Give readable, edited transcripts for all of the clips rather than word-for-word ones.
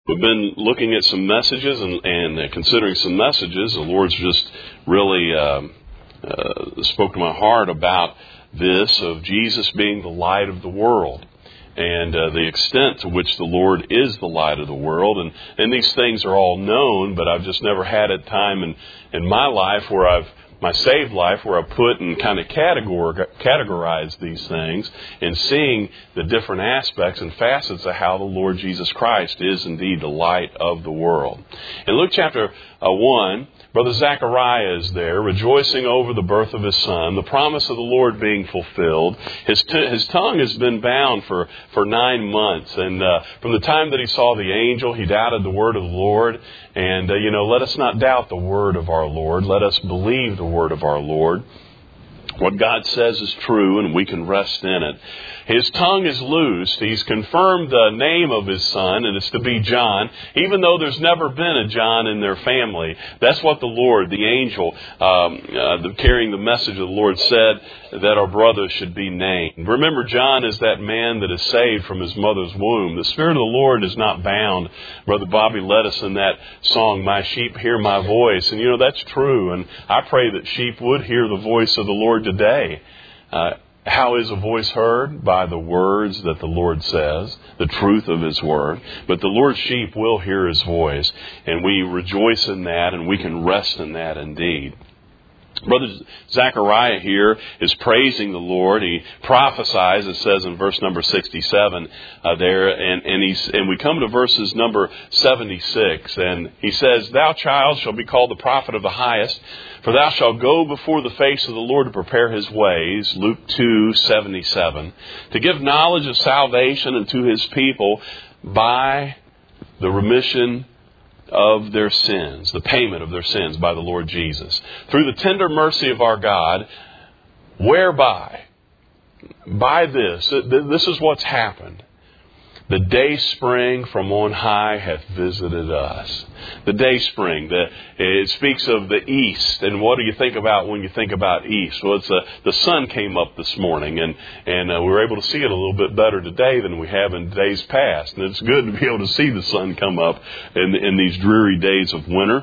We've been looking at some messages and considering some messages. The Lord's just really spoke to my heart about this, of Jesus being the light of the world, and the extent to which the Lord is the light of the world. And these things are all known, but I've just never had a time in my life where my saved life, where I put and kind of categorize these things and seeing the different aspects and facets of how the Lord Jesus Christ is indeed the light of the world. In Luke chapter 1, Brother Zechariah is there, rejoicing over the birth of his son, the promise of the Lord being fulfilled. His tongue has been bound for 9 months, and from the time that he saw the angel, he doubted the word of the Lord. And, let us not doubt the word of our Lord. Let us believe the word of our Lord. What God says is true, and we can rest in it. His tongue is loosed. He's confirmed the name of his son, and it's to be John, even though there's never been a John in their family. That's what the Lord, the angel, carrying the message of the Lord, said that our brother should be named. Remember, John is that man that is saved from his mother's womb. The Spirit of the Lord is not bound. Brother Bobby led us in that song, "My sheep hear my voice." And that's true. And I pray that sheep would hear the voice of the Lord today. How is a voice heard? By the words that the Lord says, the truth of His Word. But the Lord's sheep will hear His voice, and we rejoice in that, and we can rest in that indeed. Brother Zechariah here is praising the Lord. He prophesies, it says in verse number 67 there, and we come to verses number 76, and he says, "Thou, child, shalt be called the prophet of the highest, for thou shalt go before the face of the Lord to prepare His ways," Luke 2:77, "to give knowledge of salvation unto His people by the remission of their sins," the payment of their sins by the Lord Jesus, "through the tender mercy of our God, whereby," by this is what's happened, "the day spring from on high hath visited us." The day spring, it speaks of the east. And what do you think about when you think about east? Well, it's the sun came up this morning, and we were able to see it a little bit better today than we have in days past. And it's good to be able to see the sun come up in these dreary days of winter.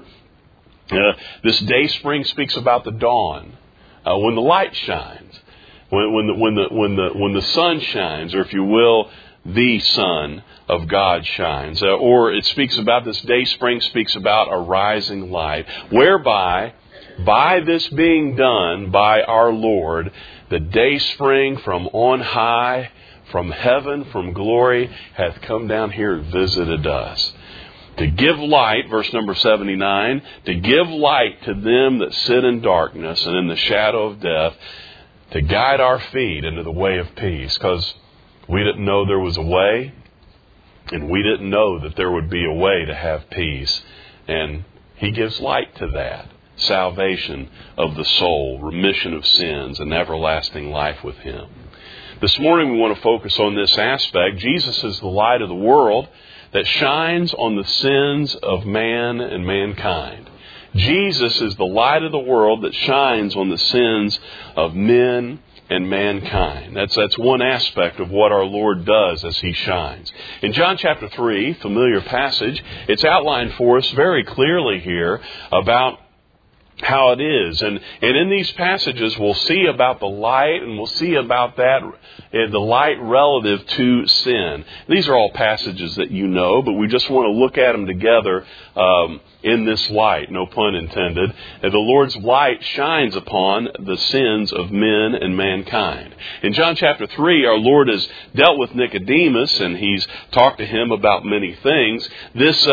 This day spring speaks about the dawn, when the light shines, when the sun shines, or if you will, the Son of God shines. Or it speaks about, this day spring speaks about a rising light, whereby, by this being done by our Lord, the day spring from on high, from heaven, from glory, hath come down here and visited us. To give light, verse number 79, to give light to them that sit in darkness and in the shadow of death, to guide our feet into the way of peace. Because we didn't know there was a way, and we didn't know that there would be a way to have peace. And He gives light to that. Salvation of the soul, remission of sins, and everlasting life with Him. This morning we want to focus on this aspect. Jesus is the light of the world that shines on the sins of man and mankind. Jesus is the light of the world that shines on the sins of men and mankind. That's one aspect of what our Lord does as He shines. In John chapter 3, familiar passage, it's outlined for us very clearly here about how it is. And in these passages we'll see about the light, and we'll see about that, the light relative to sin. These are all passages that you know, but we just want to look at them together in this light, no pun intended. And the Lord's light shines upon the sins of men and mankind. In John chapter 3, our Lord has dealt with Nicodemus, and He's talked to him about many things. This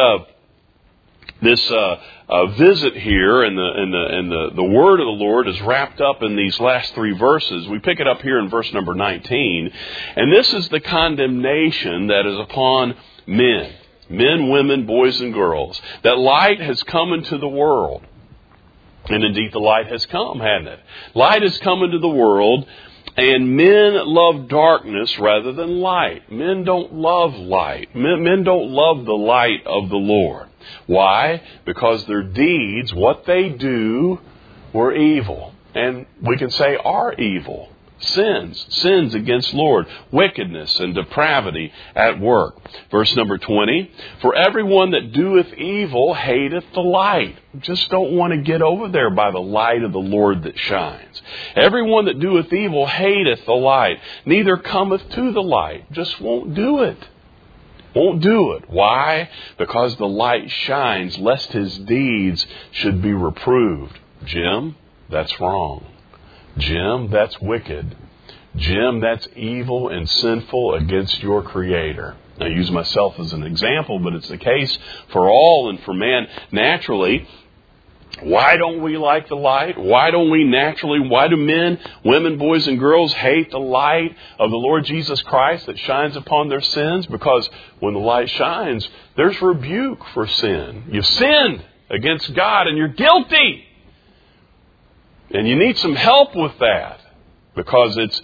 visit here and the word of the Lord is wrapped up in these last 3 verses. We pick it up here in verse number 19. And this is the condemnation that is upon men, women, boys, and girls. That light has come into the world. And indeed the light has come, hasn't it? Light has come into the world, and men love darkness rather than light. Men don't love light. Men don't love the light of the Lord. Why? Because their deeds, what they do, were evil. And we can say are evil. Sins against Lord, wickedness and depravity at work. Verse number 20, for everyone that doeth evil hateth the light. Just don't want to get over there by the light of the Lord that shines. Everyone that doeth evil hateth the light, neither cometh to the light. Just won't do it. Won't do it. Why? Because the light shines, lest his deeds should be reproved. Jim, that's wrong. Jim, that's wicked. Jim, that's evil and sinful against your Creator. I use myself as an example, but it's the case for all and for man naturally. Why don't we like the light? Why do men, women, boys, and girls hate the light of the Lord Jesus Christ that shines upon their sins? Because when the light shines, there's rebuke for sin. You've sinned against God and you're guilty. And you need some help with that. Because it's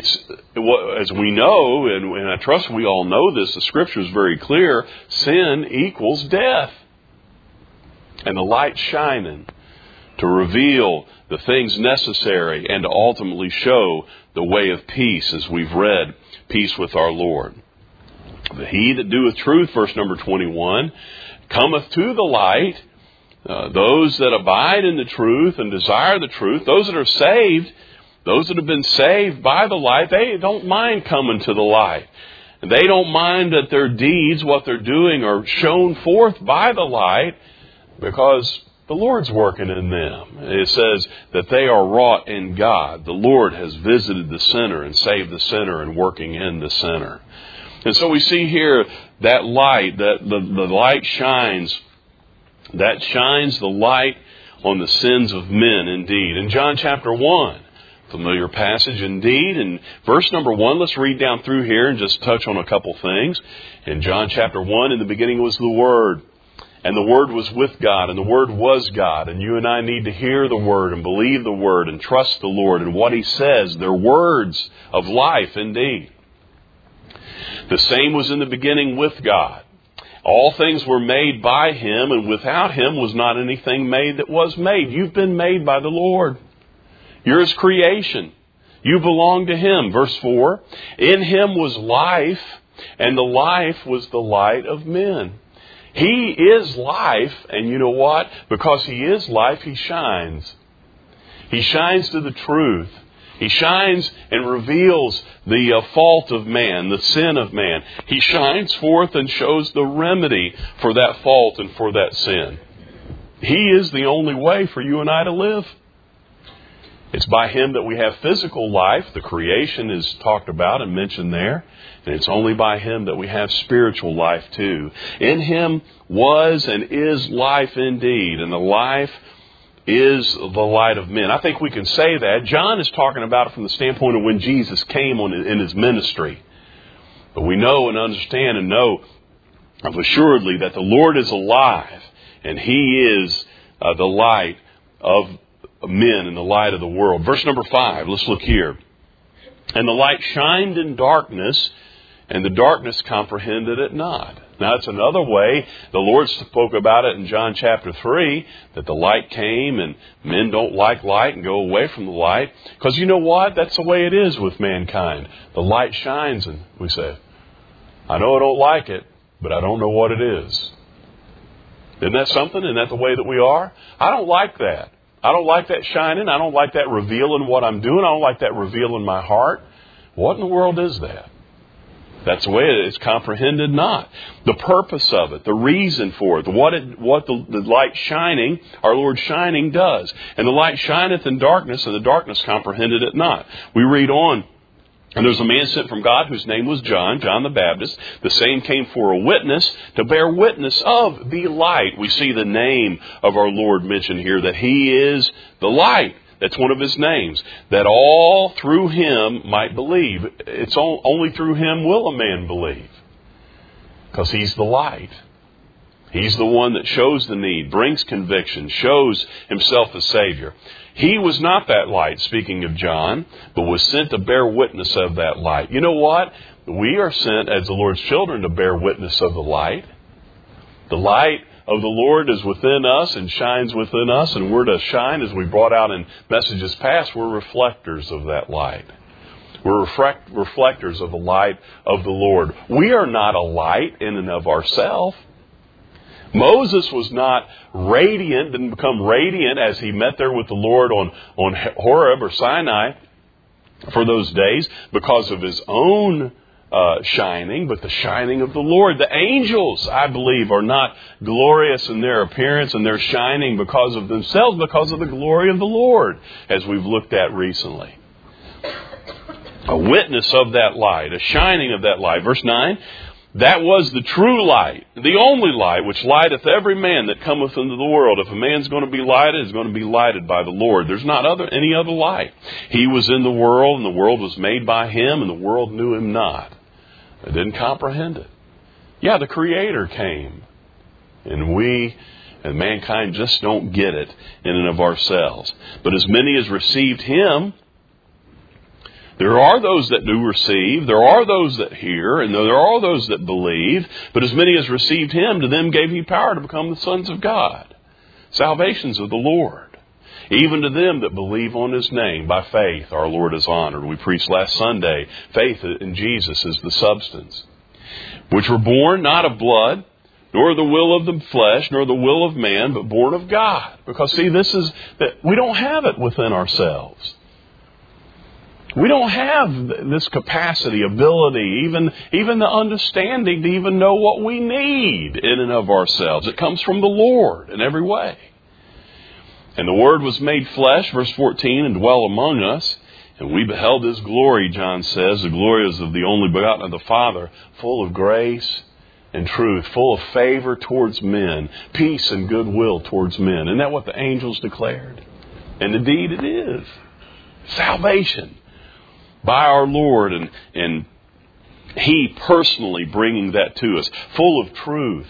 as we know, and I trust we all know this, the Scripture is very clear, sin equals death. And the light shining to reveal the things necessary and to ultimately show the way of peace, as we've read, peace with our Lord. He that doeth truth, verse number 21, cometh to the light. Those that abide in the truth and desire the truth, those that are saved, those that have been saved by the light, they don't mind coming to the light. And they don't mind that their deeds, what they're doing, are shown forth by the light because the Lord's working in them. It says that they are wrought in God. The Lord has visited the sinner and saved the sinner and working in the sinner. And so we see here that light, that the light shines. That shines the light on the sins of men indeed. In John chapter 1, familiar passage indeed. In verse number 1, let's read down through here and just touch on a couple things. In John chapter 1, in the beginning was the Word. And the Word was with God, and the Word was God. And you and I need to hear the Word and believe the Word and trust the Lord and what He says. They're words of life indeed. The same was in the beginning with God. All things were made by Him, and without Him was not anything made that was made. You've been made by the Lord. You're His creation. You belong to Him. Verse 4, in Him was life, and the life was the light of men. He is life, and you know what? Because He is life, He shines. He shines to the truth. He shines and reveals the fault of man, the sin of man. He shines forth and shows the remedy for that fault and for that sin. He is the only way for you and I to live. It's by Him that we have physical life. The creation is talked about and mentioned there. And it's only by Him that we have spiritual life too. In Him was and is life indeed. And the life is the light of men. I think we can say that. John is talking about it from the standpoint of when Jesus came in His ministry. But we know and understand and know of assuredly that the Lord is alive. And He is the light of men and the light of the world. Verse number 5, let's look here. And the light shined in darkness, and the darkness comprehended it not. Now, it's another way. The Lord spoke about it in John chapter 3, that the light came and men don't like light and go away from the light. Because you know what? That's the way it is with mankind. The light shines and we say, I know I don't like it, but I don't know what it is. Isn't that something? Isn't that the way that we are? I don't like that. I don't like that shining. I don't like that revealing what I'm doing. I don't like that revealing my heart. What in the world is that? That's the way it is. Comprehended not. The purpose of it, the reason for it, what the light shining, our Lord shining does. And the light shineth in darkness, and the darkness comprehended it not. We read on. And there was a man sent from God whose name was John the Baptist. The same came for a witness, to bear witness of the light. We see the name of our Lord mentioned here, that He is the light. That's one of His names. That all through Him might believe. It's only through Him will a man believe. Because He's the light. He's the one that shows the need, brings conviction, shows Himself as Savior. He was not that light, speaking of John, but was sent to bear witness of that light. You know what? We are sent as the Lord's children to bear witness of the light. The light of the Lord is within us and shines within us, and we're to shine, as we brought out in messages past, we're reflectors of that light. We're reflectors of the light of the Lord. We are not a light in and of ourselves. Moses was not radiant, didn't become radiant as he met there with the Lord on Horeb or Sinai for those days because of his own shining, but the shining of the Lord. The angels, I believe, are not glorious in their appearance and their shining because of themselves, because of the glory of the Lord, as we've looked at recently. A witness of that light, a shining of that light. Verse 9, that was the true light, the only light, which lighteth every man that cometh into the world. If a man's going to be lighted, he's going to be lighted by the Lord. There's not any other light. He was in the world, and the world was made by him, and the world knew him not. They didn't comprehend it. Yeah, the Creator came, and we and mankind just don't get it in and of ourselves. But as many as received him, there are those that do receive, there are those that hear, and there are those that believe. But as many as received him, to them gave he power to become the sons of God. Salvation's of the Lord. Even to them that believe on his name, by faith our Lord is honored. We preached last Sunday, faith in Jesus is the substance. Which were born not of blood, nor the will of the flesh, nor the will of man, but born of God. Because see, this is that we don't have it within ourselves. We don't have this capacity, ability, even the understanding to even know what we need in and of ourselves. It comes from the Lord in every way. And the Word was made flesh, verse 14, and dwell among us. And we beheld his glory, John says. The glory is of the only begotten of the Father, full of grace and truth, full of favor towards men, peace and goodwill towards men. Isn't that what the angels declared? And indeed it is. Salvation by our Lord, and he personally bringing that to us, full of truth.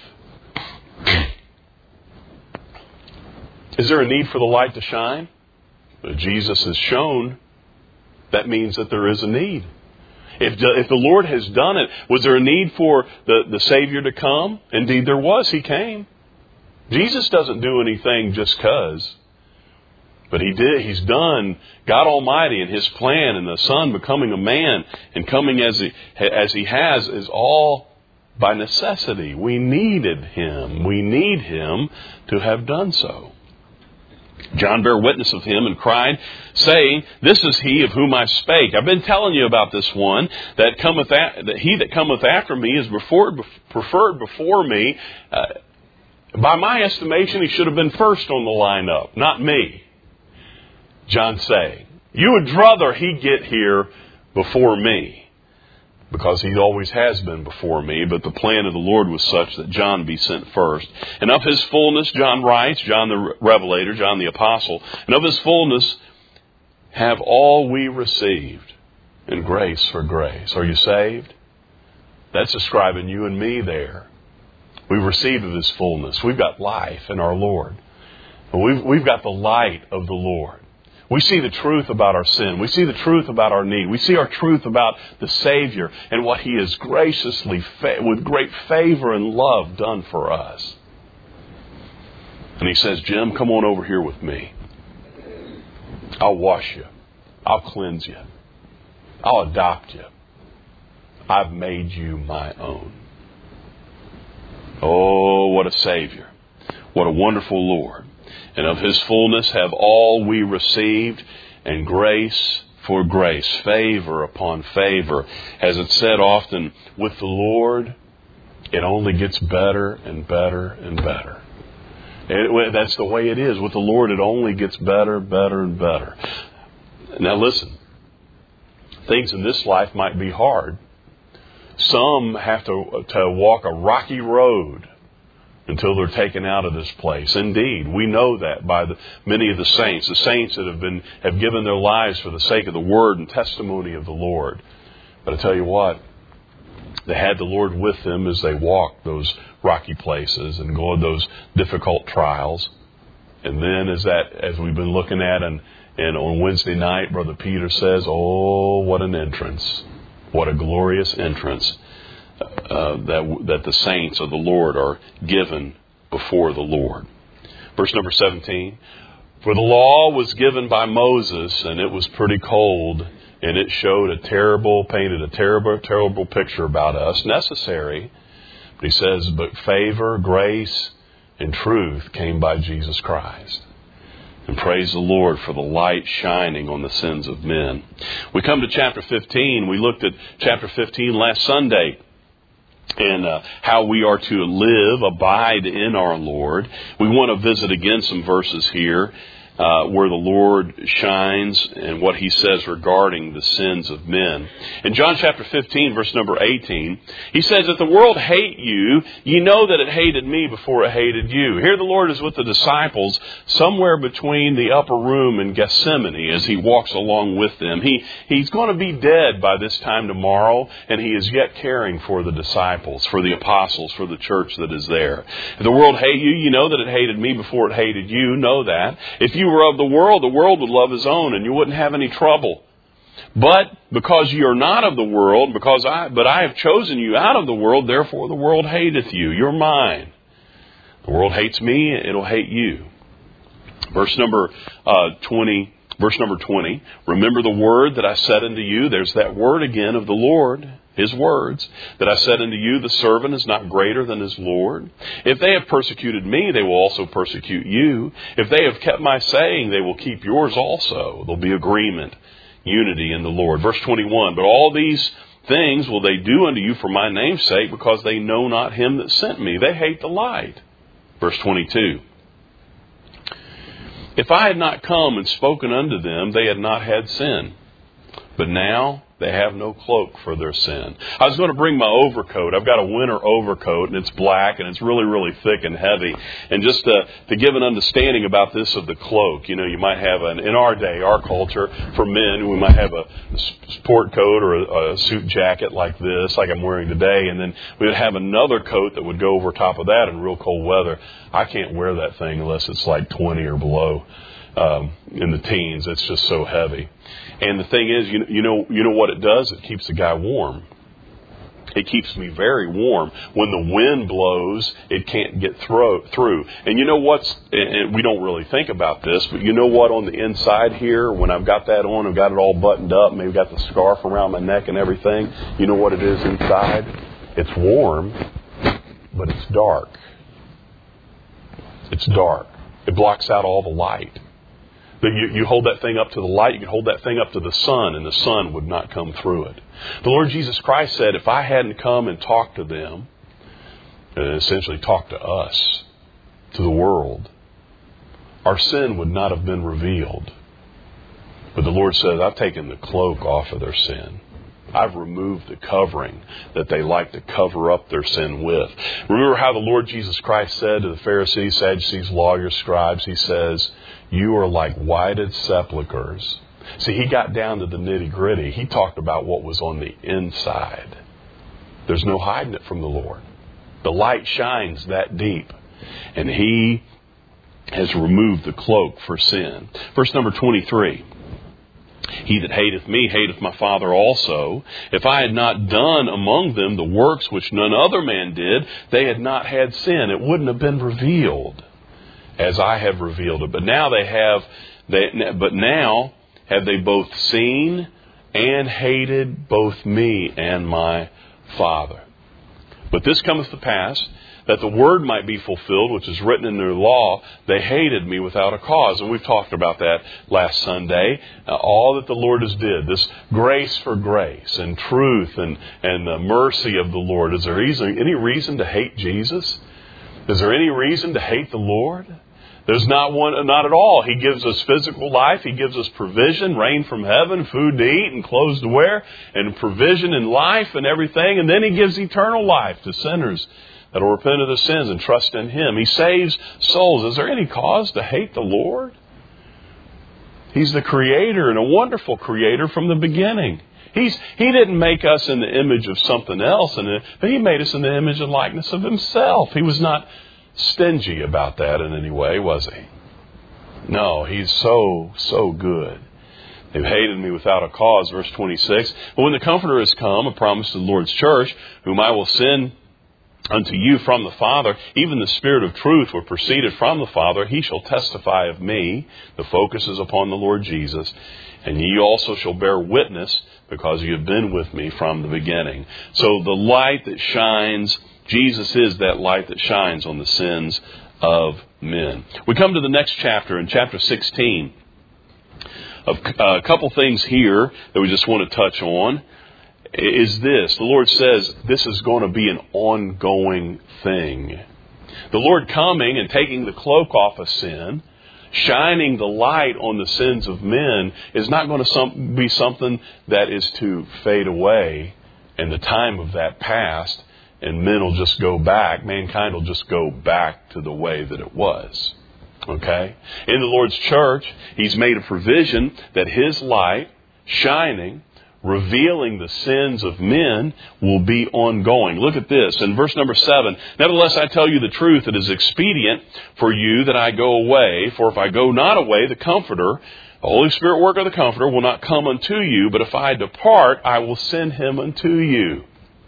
Is there a need for the light to shine? Jesus has shown that means that there is a need. If the Lord has done it, was there a need for the Savior to come? Indeed there was. He came. Jesus doesn't do anything just because. But he did. He's done. God Almighty and his plan and the Son becoming a man and coming as he has is all by necessity. We needed him. We need him to have done so. John bare witness of him and cried, saying, this is he of whom I spake. I've been telling you about this one, that he that cometh after me is preferred before me. By my estimation, he should have been first on the lineup, not me. John saying, you would rather he get here before me, because he always has been before me, but the plan of the Lord was such that John be sent first. And of his fullness, John writes, John the Revelator, John the Apostle, and of his fullness have all we received, and grace for grace. Are you saved? That's describing you and me there. We've received of his fullness. We've got life in our Lord. We've got the light of the Lord. We see the truth about our sin. We see the truth about our need. We see our truth about the Savior and what he has graciously, with great favor and love, done for us. And he says, Jim, come on over here with me. I'll wash you. I'll cleanse you. I'll adopt you. I've made you my own. Oh, what a Savior. What a wonderful Lord. And of his fullness have all we received, and grace for grace, favor upon favor. As it's said often, with the Lord, it only gets better and better and better. That's the way it is. With the Lord, it only gets better, better, and better. Now listen, things in this life might be hard. Some have to walk a rocky road until they're taken out of this place. Indeed, we know that by many of the saints that have given their lives for the sake of the word and testimony of the Lord. But I tell you what, they had the Lord with them as they walked those rocky places and go those difficult trials. And then as we've been looking at and on Wednesday night, Brother Peter says, oh, what an entrance. What a glorious entrance. That the saints of the Lord are given before the Lord. Verse number 17. For the law was given by Moses, and it was pretty cold And it painted a terrible picture about us. Necessary. But he says, but favor, grace, and truth came by Jesus Christ. And praise the Lord for the light shining on the sins of men. We come to chapter 15. We looked at chapter 15 last Sunday. And how we are to live, abide in our Lord. We want to visit again some verses here where the Lord shines and what He says regarding the sins of men. In John chapter 15, verse number 18, He says, if the world hate you, ye know that it hated me before it hated you. Here the Lord is with the disciples somewhere between the upper room and Gethsemane as He walks along with them. He's going to be dead by this time tomorrow, and He is yet caring for the disciples, for the apostles, for the church that is there. If the world hate you, you know that it hated me before it hated you. Know that. If you were of the world would love his own, and you wouldn't have any trouble. But because you are not of the world, but I have chosen you out of the world, therefore the world hateth you. You're mine. The world hates me, it'll hate you. Verse number 20. Remember the word that I said unto you. There's that word again of the Lord. His words, that I said unto you, the servant is not greater than his Lord. If they have persecuted me, they will also persecute you. If they have kept my saying, they will keep yours also. There'll be agreement, unity in the Lord. Verse 21, but all these things will they do unto you for my name's sake, because they know not him that sent me. They hate the light. Verse 22, if I had not come and spoken unto them, they had not had sin. But now they have no cloak for their sin. I was going to bring my overcoat. I've got a winter overcoat, and it's black, and it's really, really thick and heavy. And just to give an understanding about this of the cloak, you might have in our day, our culture, for men, we might have a sport coat or a suit jacket like this, like I'm wearing today, and then we would have another coat that would go over top of that in real cold weather. I can't wear that thing unless it's like 20 or below. In the teens, it's just so heavy. And the thing is, you know what it does? It keeps the guy warm. It keeps me very warm. When the wind blows, it can't get through. And you know what's, and we don't really think about this, but you know what on the inside here, when I've got that on, I've got it all buttoned up, maybe got the scarf around my neck and everything, you know what it is inside? It's warm, but it's dark. It's dark. It blocks out all the light. You hold that thing up to the light, you can hold that thing up to the sun, and the sun would not come through it. The Lord Jesus Christ said, if I hadn't come and talked to them, and essentially talked to us, to the world, our sin would not have been revealed. But the Lord said, I've taken the cloak off of their sin. I've removed the covering that they like to cover up their sin with. Remember how the Lord Jesus Christ said to the Pharisees, Sadducees, lawyers, scribes, He says, you are like whited sepulchres. See, He got down to the nitty-gritty. He talked about what was on the inside. There's no hiding it from the Lord. The light shines that deep. And He has removed the cloak for sin. Verse number 23. He that hateth me hateth my Father also. If I had not done among them the works which none other man did, they had not had sin. It wouldn't have been revealed as I have revealed it. But now have they both seen and hated both me and my Father. But this cometh to pass, that the word might be fulfilled, which is written in their law, they hated me without a cause. And we've talked about that last Sunday. All that the Lord has did, this grace for grace and truth and the mercy of the Lord. Is there any reason to hate Jesus? Is there any reason to hate the Lord? There's not at all. He gives us physical life. He gives us provision, rain from heaven, food to eat and clothes to wear, and provision in life and everything. And then He gives eternal life to sinners that will repent of their sins and trust in Him. He saves souls. Is there any cause to hate the Lord? He's the Creator, and a wonderful Creator from the beginning. He didn't make us in the image of something else, but He made us in the image and likeness of Himself. He was not stingy about that in any way, was He? No, He's so good. They've hated me without a cause, verse 26. But when the Comforter is come, a promise to the Lord's church, whom I will send unto you from the Father, even the Spirit of truth which proceeded from the Father, he shall testify of me. The focus is upon the Lord Jesus. And ye also shall bear witness, because you have been with me from the beginning. So the light that shines, Jesus is that light that shines on the sins of men. We come to the next chapter, in chapter 16. A couple things here that we just want to touch on is this. The Lord says this is going to be an ongoing thing. The Lord coming and taking the cloak off of sin, shining the light on the sins of men, is not going to be something that is to fade away and the time of that past, and men will just go back. Mankind will just go back to the way that it was. Okay? In the Lord's church, He's made a provision that His light, shining, revealing the sins of men, will be ongoing. Look at this in verse number 7. Nevertheless, I tell you the truth, it is expedient for you that I go away. For if I go not away, the Comforter, the Holy Spirit worker, the Comforter, will not come unto you. But if I depart, I will send him unto you.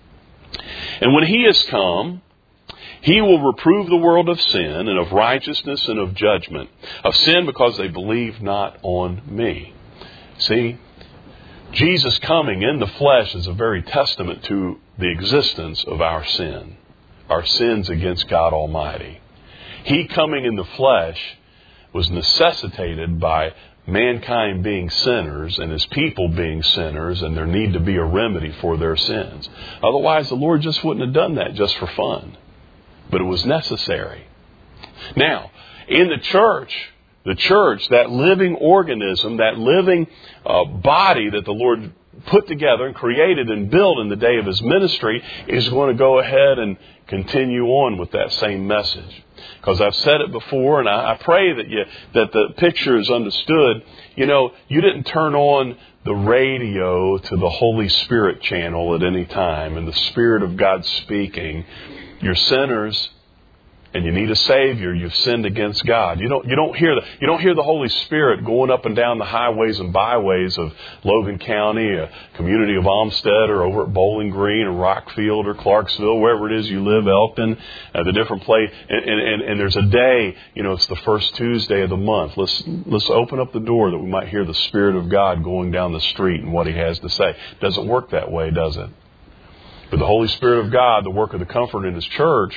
And when he is come, he will reprove the world of sin and of righteousness and of judgment. Of sin, because they believe not on me. See, Jesus coming in the flesh is a very testament to the existence of our sin. Our sins against God Almighty. He coming in the flesh was necessitated by mankind being sinners and His people being sinners, and there need to be a remedy for their sins. Otherwise, the Lord just wouldn't have done that just for fun. But it was necessary. Now, in the church, that living organism, that living body that the Lord put together and created and built in the day of His ministry, is going to go ahead and continue on with that same message. Because I've said it before, and I pray that the picture is understood. You know, you didn't turn on the radio to the Holy Spirit channel at any time, and the Spirit of God speaking. You're sinners, and you need a Savior. You've sinned against God. You don't hear the Holy Spirit going up and down the highways and byways of Logan County, a community of Olmsted, or over at Bowling Green, or Rockfield, or Clarksville, wherever it is you live, Elkton, the different place. And there's a day, it's the first Tuesday of the month. Let's open up the door that we might hear the Spirit of God going down the street and what He has to say. It doesn't work that way, does it? But the Holy Spirit of God, the work of the Comforter in His church,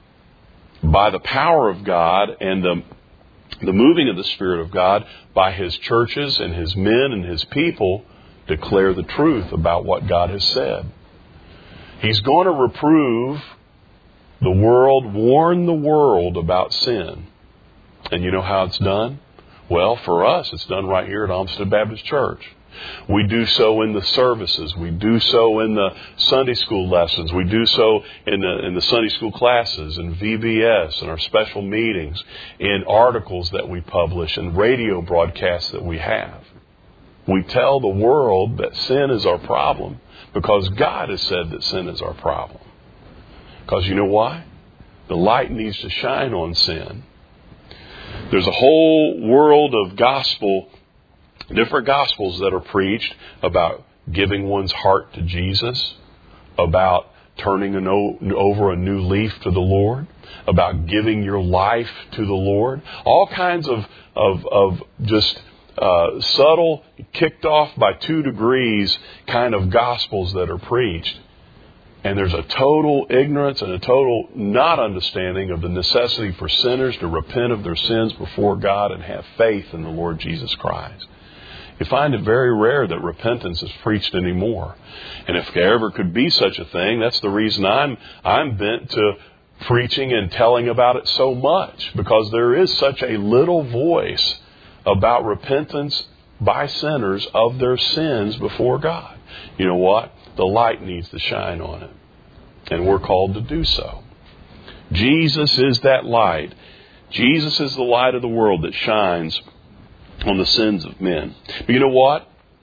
by the power of God and the moving of the Spirit of God, by His churches and His men and His people, declare the truth about what God has said. He's going to reprove the world, warn the world about sin. And you know how it's done? Well, for us, it's done right here at Olmsted Baptist Church. We do so in the services. We do so in the Sunday school lessons. We do so in the Sunday school classes, in VBS, in our special meetings, in articles that we publish, and radio broadcasts that we have. We tell the world that sin is our problem because God has said that sin is our problem. Because you know why? The light needs to shine on sin. There's a whole world of different gospels that are preached about giving one's heart to Jesus, about turning over a new leaf to the Lord, about giving your life to the Lord. All kinds of just subtle, kicked off by 2 degrees kind of gospels that are preached. And there's a total ignorance and a total not understanding of the necessity for sinners to repent of their sins before God and have faith in the Lord Jesus Christ. You find it very rare that repentance is preached anymore. And if there ever could be such a thing, that's the reason I'm bent to preaching and telling about it so much. Because there is such a little voice about repentance by sinners of their sins before God. You know what? The light needs to shine on it. And we're called to do so. Jesus is that light. Jesus is the light of the world that shines on the sins of men. But you know what?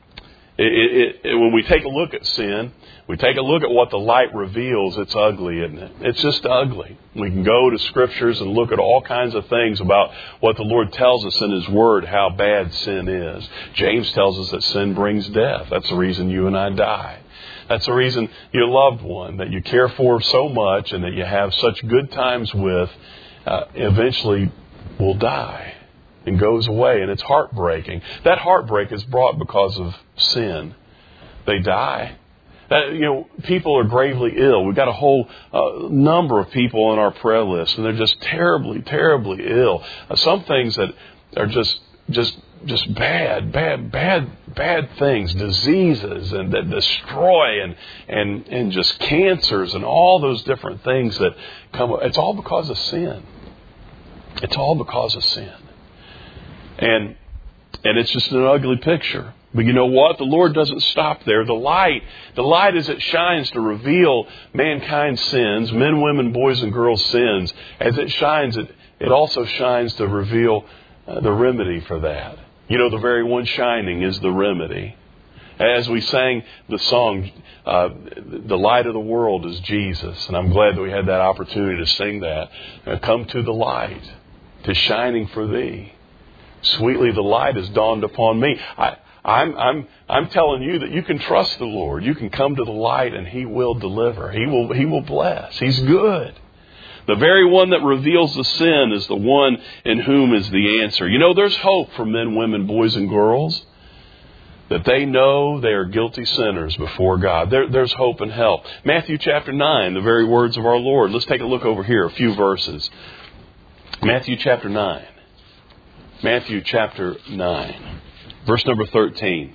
When we take a look at sin, we take a look at what the light reveals, it's ugly, isn't it? It's just ugly. We can go to Scriptures and look at all kinds of things about what the Lord tells us in His Word, how bad sin is. James tells us that sin brings death. That's the reason you and I die. That's the reason your loved one that you care for so much and that you have such good times with eventually will die and goes away. And it's heartbreaking. That heartbreak is brought because of sin. They die. People are gravely ill. We've got a whole number of people on our prayer list, and they're just terribly, terribly ill. Some things that are just bad things, diseases, and that destroy, and just cancers, and all those different things that come. It's all because of sin. It's all because of sin, and it's just an ugly picture. But you know what? The Lord doesn't stop there. The light as it shines to reveal mankind's sins, men, women, boys, and girls' sins, as it shines, it also shines to reveal the remedy for that. The very one shining is the remedy. As we sang the song, the light of the world is Jesus. And I'm glad that we had that opportunity to sing that. Come to the light, 'tis shining for thee. Sweetly the light has dawned upon me. I'm telling you that you can trust the Lord. You can come to the light and He will deliver. He will bless. He's good. The very one that reveals the sin is the one in whom is the answer. There's hope for men, women, boys, and girls, that they know they are guilty sinners before God. There's hope and help. Matthew chapter 9, the very words of our Lord. Let's take a look over here, a few verses. Matthew chapter 9. Matthew chapter 9. Verse number 13.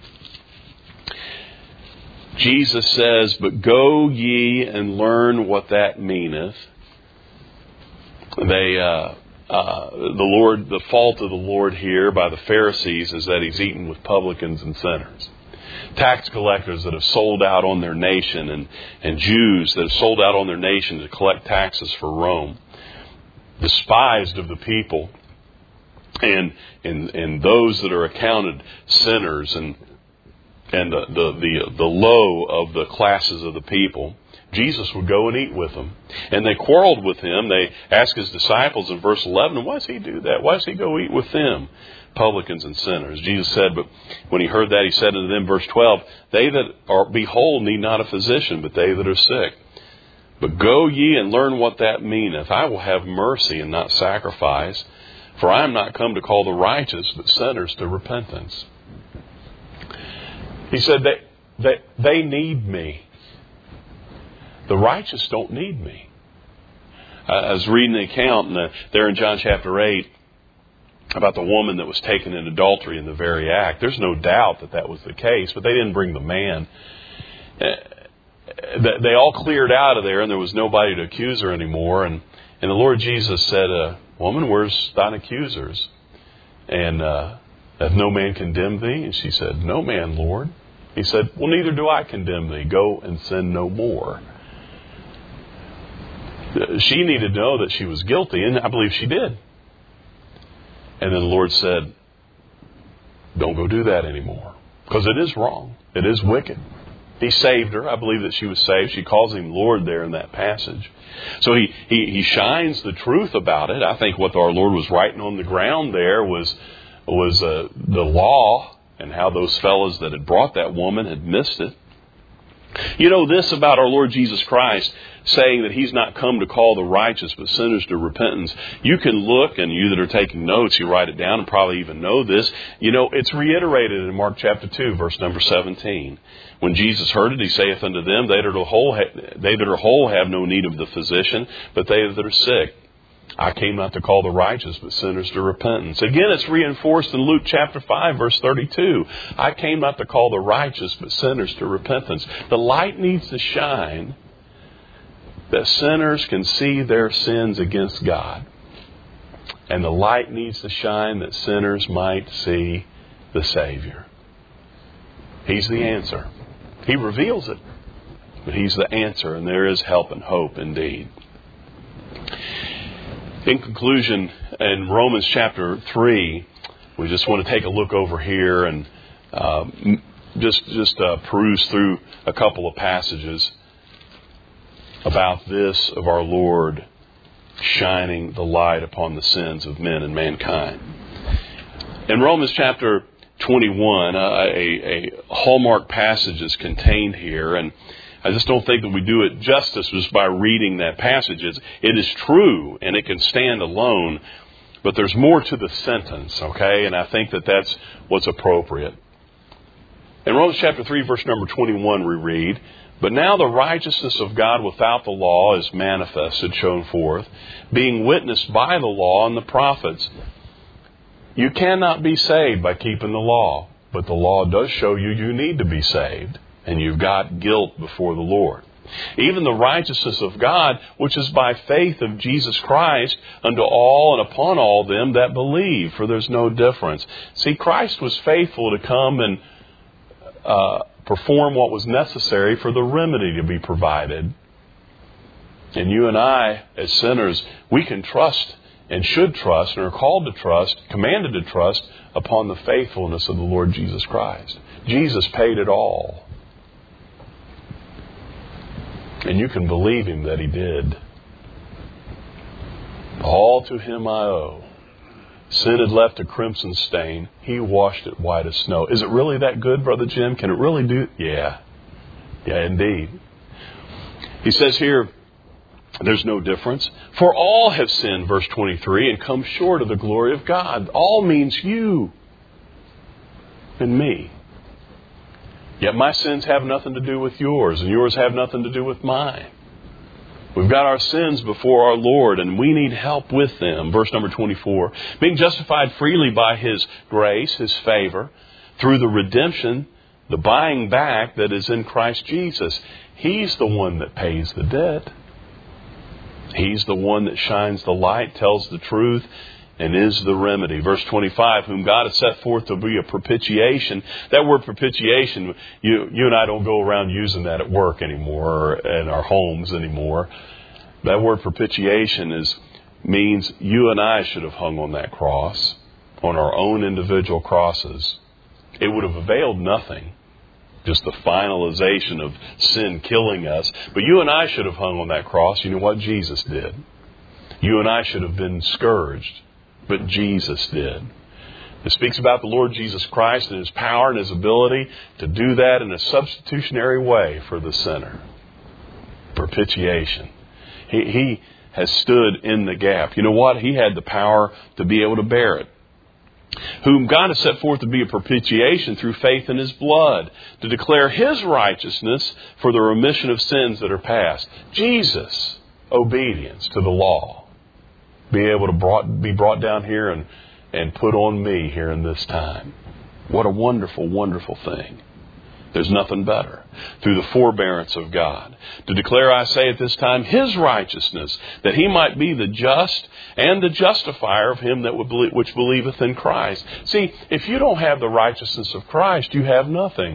Jesus says, "But go ye and learn what that meaneth." The fault of the Lord here by the Pharisees is that He's eaten with publicans and sinners. Tax collectors that have sold out on their nation, and Jews that have sold out on their nation to collect taxes for Rome. Despised of the people. And those that are accounted sinners and the low of the classes of the people, Jesus would go and eat with them. And they quarreled with Him. They asked His disciples in verse 11, why does He do that? Why does He go eat with them, publicans and sinners? Jesus said, but when He heard that, He said unto them, verse 12, they that be whole need not a physician, but they that are sick. But go ye and learn what that meaneth. I will have mercy and not sacrifice. For I am not come to call the righteous, but sinners to repentance. He said they need me. The righteous don't need me. I was reading the account there in John chapter 8 about the woman that was taken in adultery in the very act. There's no doubt that was the case, but they didn't bring the man. They all cleared out of there, and there was nobody to accuse her anymore. And the Lord Jesus said, "Woman, where's thine accusers? And hath no man condemned thee?" And she said, "No man, Lord." He said, "Well, neither do I condemn thee. Go and sin no more." She needed to know that she was guilty, and I believe she did. And then the Lord said, "Don't go do that anymore, because it is wrong. It is wicked." He saved her. I believe that she was saved. She calls Him Lord there in that passage. So he shines the truth about it. I think what our Lord was writing on the ground there was the law, and how those fellows that had brought that woman had missed it. This about our Lord Jesus Christ, saying that He's not come to call the righteous but sinners to repentance. You can look, and you that are taking notes, you write it down and probably even know this. It's reiterated in Mark chapter 2, verse number 17. When Jesus heard it, He saith unto them, they that are whole have no need of the physician, but they that are sick. I came not to call the righteous, but sinners to repentance. Again, it's reinforced in Luke chapter 5, verse 32. I came not to call the righteous, but sinners to repentance. The light needs to shine that sinners can see their sins against God. And the light needs to shine that sinners might see the Savior. He's the answer. He reveals it, but He's the answer, and there is help and hope indeed. In conclusion, in Romans chapter 3, we just want to take a look over here and just peruse through a couple of passages about this of our Lord shining the light upon the sins of men and mankind. In Romans chapter 21, a hallmark passage is contained here, and I just don't think that we do it justice just by reading that passage. It is true, and it can stand alone, but there's more to the sentence, okay? And I think that that's what's appropriate. In Romans chapter 3, verse number 21, we read, "But now the righteousness of God without the law is manifested, shown forth, being witnessed by the law and the prophets." You cannot be saved by keeping the law, but the law does show you need to be saved, and you've got guilt before the Lord. Even the righteousness of God, which is by faith of Jesus Christ, unto all and upon all them that believe, for there's no difference. See, Christ was faithful to come and perform what was necessary for the remedy to be provided. And you and I, as sinners, we can trust and should trust and are called to trust, commanded to trust upon the faithfulness of the Lord Jesus Christ. Jesus paid it all. And you can believe Him that He did. All to Him I owe. Sin had left a crimson stain. He washed it white as snow. Is it really that good, Brother Jim? Can it really do it? Yeah. Yeah, indeed. He says here, there's no difference. For all have sinned, verse 23, and come short of the glory of God. All means you and me. Yet my sins have nothing to do with yours, and yours have nothing to do with mine. We've got our sins before our Lord, and we need help with them. Verse number 24. Being justified freely by His grace, His favor, through the redemption, the buying back that is in Christ Jesus. He's the one that pays the debt. He's the one that shines the light, tells the truth, and is the remedy. Verse 25, whom God has set forth to be a propitiation. That word propitiation, you and I don't go around using that at work anymore or in our homes anymore. That word propitiation means you and I should have hung on that cross, on our own individual crosses. It would have availed nothing. Just the finalization of sin killing us. But you and I should have hung on that cross. You know what? Jesus did. You and I should have been scourged. But Jesus did. It speaks about the Lord Jesus Christ and His power and His ability to do that in a substitutionary way for the sinner. Propitiation. He has stood in the gap. You know what? He had the power to be able to bear it. Whom God has set forth to be a propitiation through faith in His blood, to declare His righteousness for the remission of sins that are past. Jesus' obedience to the law. Be able to be brought down here and put on me here in this time. What a wonderful, wonderful thing. There's nothing better. Through the forbearance of God. To declare, I say at this time, His righteousness, that He might be the just and the justifier of him that which believeth in Christ. See, if you don't have the righteousness of Christ, you have nothing.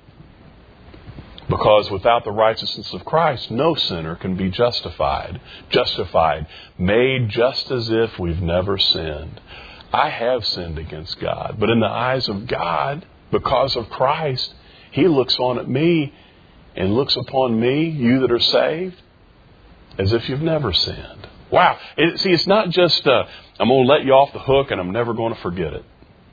Because without the righteousness of Christ, no sinner can be justified. Justified. Made just as if we've never sinned. I have sinned against God. But in the eyes of God, because of Christ, He looks on at me and looks upon me, you that are saved, as if you've never sinned. Wow. It's not just, I'm going to let you off the hook and I'm never going to forget it.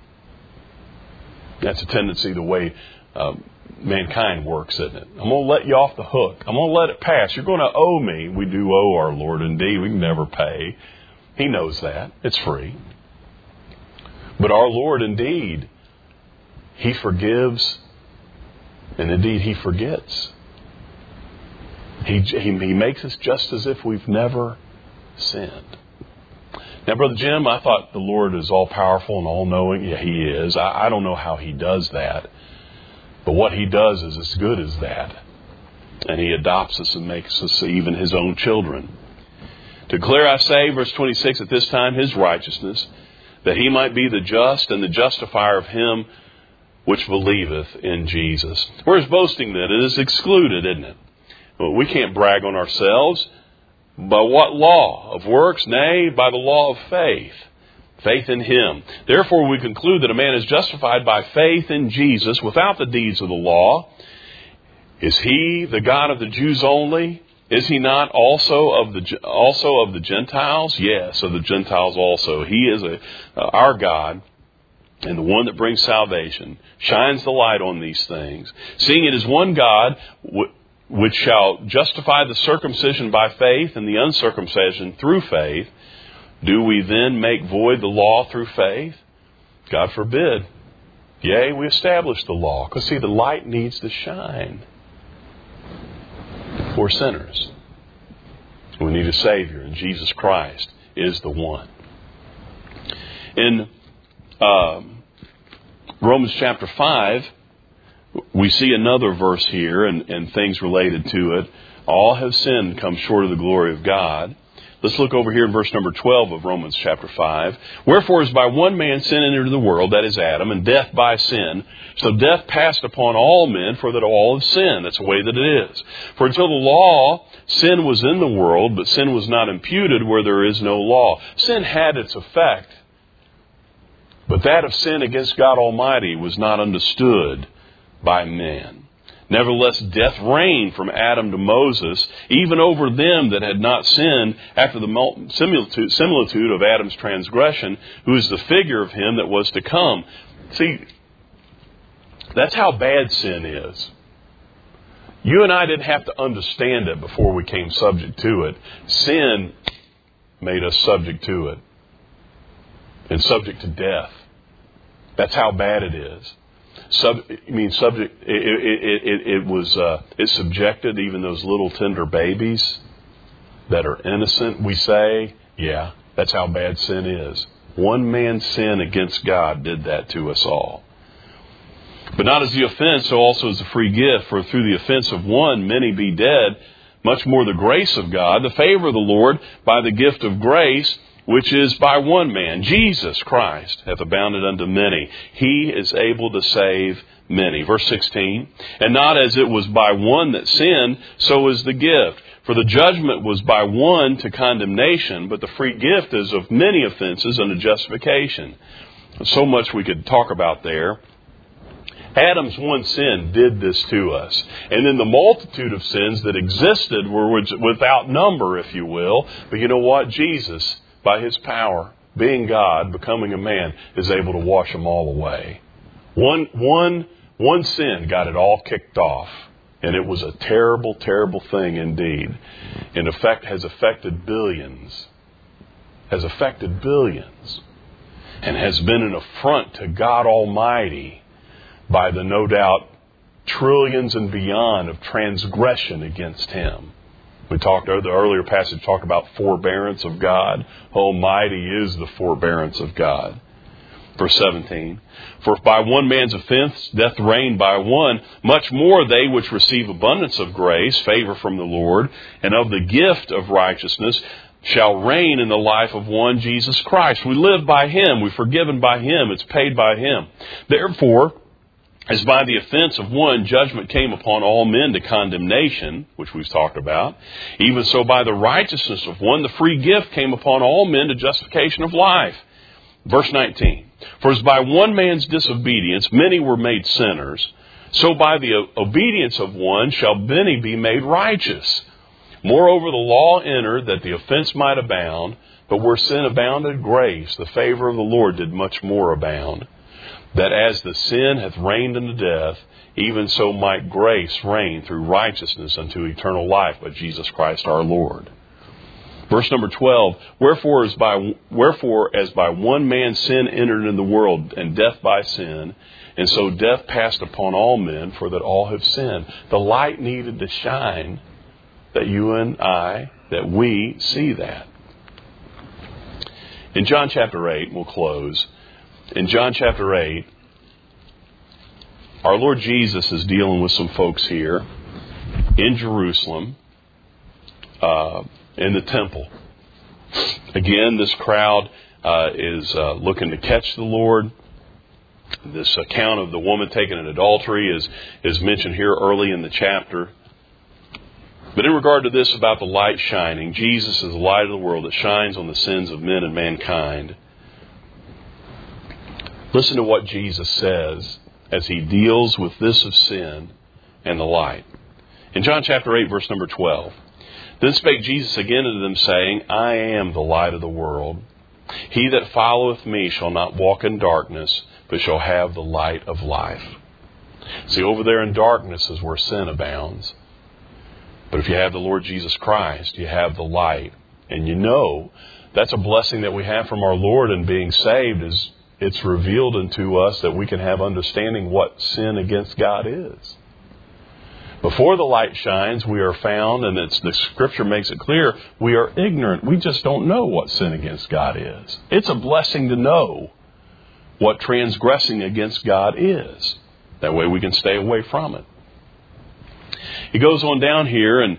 That's a tendency the way mankind works, isn't it? I'm going to let you off the hook. I'm going to let it pass. You're going to owe me. We do owe our Lord indeed. We can never pay. He knows that. It's free. But our Lord indeed, He forgives. And indeed, He forgets. He makes us just as if we've never sinned. Now, Brother Jim, I thought the Lord is all-powerful and all-knowing. Yeah, He is. I don't know how He does that. But what He does is as good as that. And He adopts us and makes us even His own children. To declare, I say, verse 26, at this time, His righteousness, that He might be the just and the justifier of him which believeth in Jesus. Whereas boasting then, it is excluded, isn't it? Well, we can't brag on ourselves. By what law? Of works? Nay, by the law of faith. Faith in Him. Therefore we conclude that a man is justified by faith in Jesus without the deeds of the law. Is He the God of the Jews only? Is He not also of the Gentiles? Yes, of the Gentiles also. He is our God and the one that brings salvation, shines the light on these things, seeing it is one God which shall justify the circumcision by faith and the uncircumcision through faith, do we then make void the law through faith? God forbid. Yea, we establish the law. Because see, the light needs to shine for sinners. We need a Savior, and Jesus Christ is the one. In Romans chapter 5, we see another verse here and things related to it. All have sinned and come short of the glory of God. Let's look over here in verse number 12 of Romans chapter 5. Wherefore as by one man sin entered the world, that is Adam, and death by sin. So death passed upon all men, for that all have sinned. That's the way that it is. For until the law, sin was in the world, but sin was not imputed where there is no law. Sin had its effect, but that of sin against God Almighty was not understood by men. Nevertheless, death reigned from Adam to Moses, even over them that had not sinned, after the similitude of Adam's transgression, who is the figure of him that was to come. See, that's how bad sin is. You and I didn't have to understand it before we came subject to it. Sin made us subject to it, and subject to death. That's how bad it is. It subjected even those little tender babies that are innocent. We say, yeah, that's how bad sin is. One man's sin against God did that to us all. But not as the offense, so also as the free gift. For through the offense of one, many be dead. Much more the grace of God, the favor of the Lord, by the gift of grace, which is by one man, Jesus Christ, hath abounded unto many. He is able to save many. Verse 16, and not as it was by one that sinned, so is the gift. For the judgment was by one to condemnation, but the free gift is of many offenses unto justification. So much we could talk about there. Adam's one sin did this to us. And then the multitude of sins that existed were without number, if you will. But you know what? Jesus, by His power, being God, becoming a man, is able to wash them all away. One sin got it all kicked off. And it was a terrible, terrible thing indeed. In effect, has affected billions. Has affected billions. And has been an affront to God Almighty by the, no doubt, trillions and beyond of transgression against Him. We talked, the earlier passage talked about forbearance of God. Almighty is the forbearance of God. Verse 17, for if by one man's offense death reigned by one, much more they which receive abundance of grace, favor from the Lord, and of the gift of righteousness, shall reign in the life of one, Jesus Christ. We live by Him. We're forgiven by Him. It's paid by Him. Therefore, as by the offense of one, judgment came upon all men to condemnation, which we've talked about, even so by the righteousness of one, the free gift came upon all men to justification of life. Verse 19, for as by one man's disobedience many were made sinners, so by the obedience of one shall many be made righteous. Moreover, the law entered that the offense might abound, but where sin abounded, grace, the favor of the Lord, did much more abound. That as the sin hath reigned unto death, even so might grace reign through righteousness unto eternal life by Jesus Christ our Lord. Verse number 12, wherefore as by one man sin entered into the world, and death by sin, and so death passed upon all men, for that all have sinned. The light needed to shine, that you and I, that we see that. In John chapter 8, we'll close. In John chapter 8, our Lord Jesus is dealing with some folks here in Jerusalem, in the temple. Again, this crowd is looking to catch the Lord. This account of the woman taken in adultery is mentioned here early in the chapter. But in regard to this about the light shining, Jesus is the light of the world that shines on the sins of men and mankind. Listen to what Jesus says as He deals with this of sin and the light. In John chapter 8, verse number 12. Then spake Jesus again unto them, saying, I am the light of the world. He that followeth me shall not walk in darkness, but but shall have the light of life. See, over there in darkness is where sin abounds. But if you have the Lord Jesus Christ, you have the light. And you know that's a blessing that we have from our Lord in being saved, is it's revealed unto us that we can have understanding what sin against God is. Before the light shines, we are found, and the Scripture makes it clear, we are ignorant. We just don't know what sin against God is. It's a blessing to know what transgressing against God is. That way we can stay away from it. He goes on down here, and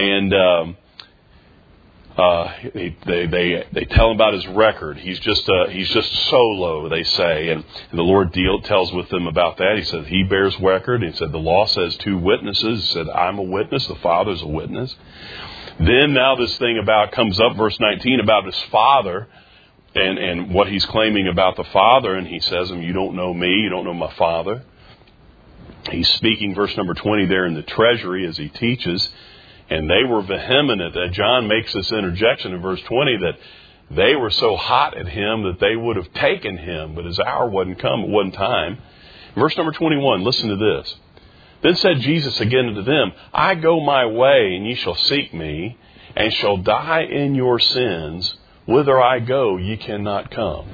they tell him about his record. He's just solo, they say, and the Lord tells with them about that. He said he bears record. He said the law says 2 witnesses. He said I'm a witness. The Father's a witness. Then now this thing comes up, verse 19, about his Father and what he's claiming about the Father. And he says, you don't know me. You don't know my Father. He's speaking, verse number 20, there in the treasury as he teaches. And they were vehement at that. John makes this interjection in verse 20 that they were so hot at him that they would have taken him, but his hour wasn't come, it wasn't time. Verse number 21, listen to this. Then said Jesus again unto them, I go my way, and ye shall seek me, and shall die in your sins. Whither I go, ye cannot come.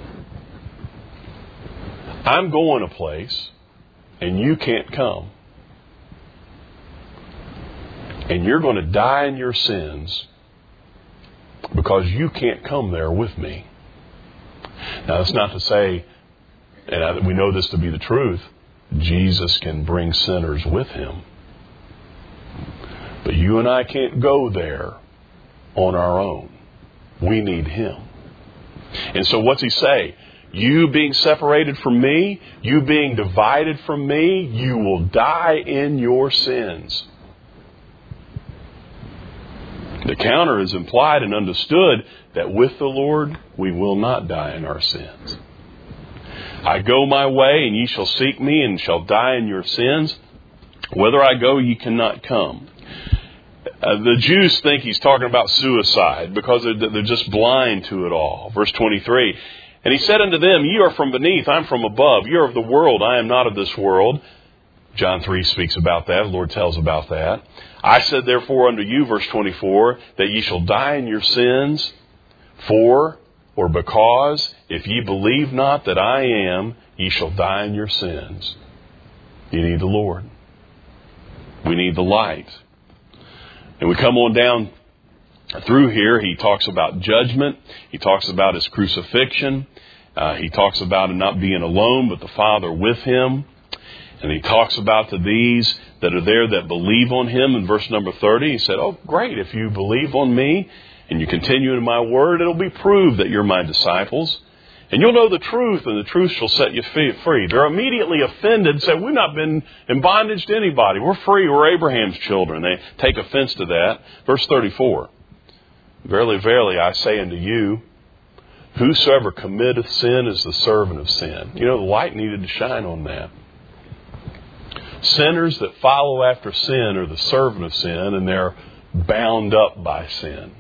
I'm going a place, and you can't come. And you're going to die in your sins because you can't come there with me. Now, that's not to say, and we know this to be the truth, Jesus can bring sinners with him. But you and I can't go there on our own. We need him. And so what's he say? You being separated from me, you being divided from me, you will die in your sins. The counter is implied and understood that with the Lord we will not die in our sins. I go my way, and ye shall seek me, and shall die in your sins. Whither I go, ye cannot come. The Jews think he's talking about suicide because they're just blind to it all. Verse 23, and he said unto them, Ye are from beneath, I'm from above. Ye are of the world, I am not of this world. John 3 speaks about that. The Lord tells about that. I said therefore unto you, verse 24, that ye shall die in your sins, for or because if ye believe not that I am, ye shall die in your sins. You need the Lord. We need the light. And we come on down through here. He talks about judgment. He talks about his crucifixion. He talks about him not being alone, but the Father with him. And he talks about to these that are there that believe on him in verse number 30. He said, oh, great, if you believe on me and you continue in my word, it'll be proved that you're my disciples. And you'll know the truth, and the truth shall set you free. They're immediately offended and say, we've not been in bondage to anybody. We're free. We're Abraham's children. They take offense to that. Verse 34, verily, verily, I say unto you, whosoever committeth sin is the servant of sin. You know, the light needed to shine on that. Sinners that follow after sin are the servant of sin, and they're bound up by sin.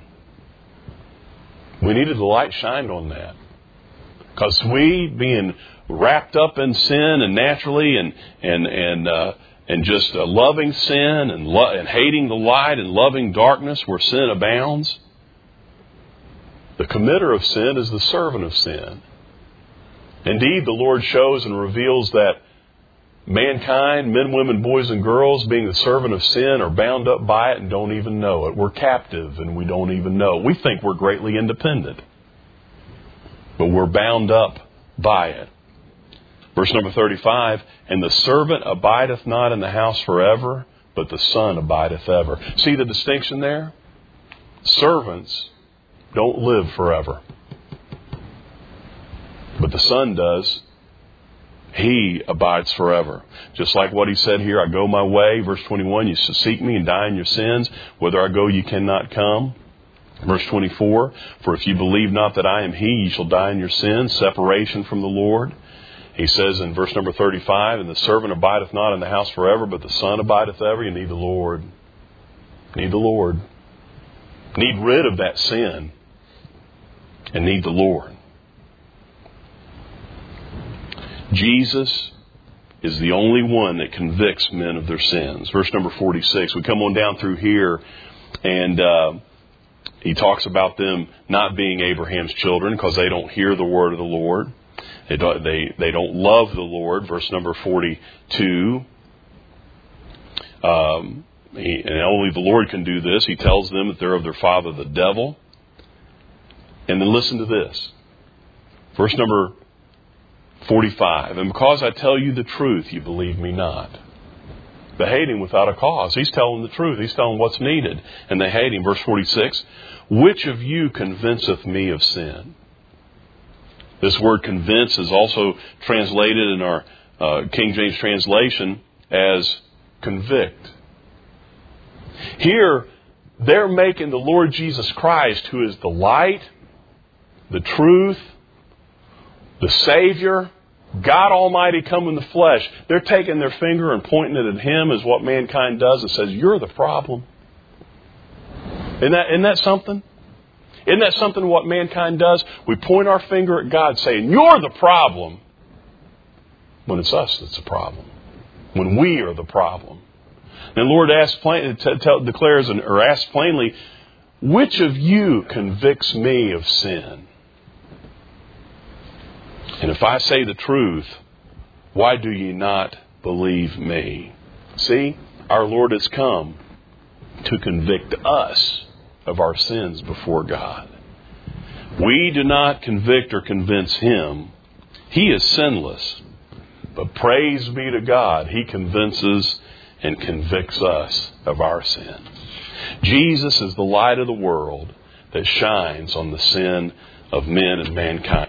We needed the light shined on that. Because we, being wrapped up in sin and naturally and just loving sin and hating the light and loving darkness where sin abounds, the committer of sin is the servant of sin. Indeed, the Lord shows and reveals that mankind, men, women, boys, and girls, being the servant of sin, are bound up by it and don't even know it. We're captive and we don't even know. We think we're greatly independent, but we're bound up by it. Verse number 35, and the servant abideth not in the house forever, but the Son abideth ever. See the distinction there? Servants don't live forever, but the Son does. He abides forever. Just like what he said here, I go my way. Verse 21, you shall seek me and die in your sins. Whither I go, you cannot come. Verse 24, for if you believe not that I am he, you shall die in your sins. Separation from the Lord. He says in verse number 35, and the servant abideth not in the house forever, but the Son abideth ever. You need the Lord. Need the Lord. Need rid of that sin. And need the Lord. Jesus is the only one that convicts men of their sins. Verse number 46. We come on down through here, and he talks about them not being Abraham's children because they don't hear the word of the Lord. They don't love the Lord. Verse number 42. And only the Lord can do this. He tells them that they're of their father, the devil. And then listen to this. Verse number 45. And because I tell you the truth, you believe me not. They hate him without a cause. He's telling the truth. He's telling what's needed. And they hate him. Verse 46. Which of you convinceth me of sin? This word convince is also translated in our King James translation as convict. Here, they're making the Lord Jesus Christ, who is the light, the truth, the Savior, God Almighty come in the flesh. They're taking their finger and pointing it at Him as what mankind does and says, you're the problem. Isn't that something? Isn't that something what mankind does? We point our finger at God saying, you're the problem. When it's us that's the problem. When we are the problem. And the Lord asks plainly, which of you convicts me of sin? And if I say the truth, why do ye not believe me? See, our Lord has come to convict us of our sins before God. We do not convict or convince Him. He is sinless. But praise be to God, He convinces and convicts us of our sin. Jesus is the light of the world that shines on the sin of men and mankind.